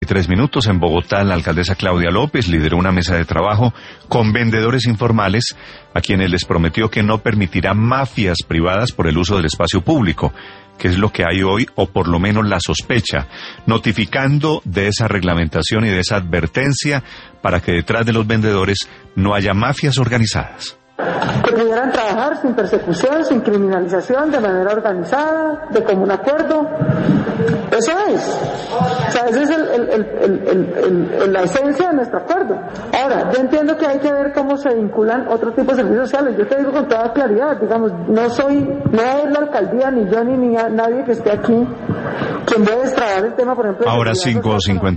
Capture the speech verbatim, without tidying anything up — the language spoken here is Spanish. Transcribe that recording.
Tres minutos en Bogotá, la alcaldesa Claudia López lideró una mesa de trabajo con vendedores informales a quienes les prometió que no permitirá mafias privadas por el uso del espacio público, que es lo que hay hoy, o por lo menos la sospecha, notificando de esa reglamentación y de esa advertencia para que detrás de los vendedores no haya mafias organizadas. Que pudieran trabajar sin persecución, sin criminalización, de manera organizada, de común acuerdo. Eso es. O sea, esa es el, el, el, el, el, el, la esencia de nuestro acuerdo. Ahora, yo entiendo que hay que ver cómo se vinculan otro tipo de servicios sociales. Yo te digo con toda claridad, digamos, no soy, no es la alcaldía, ni yo, ni, ni nadie que esté aquí, quien debe destrabar el tema, por ejemplo. Ahora cinco cincuenta.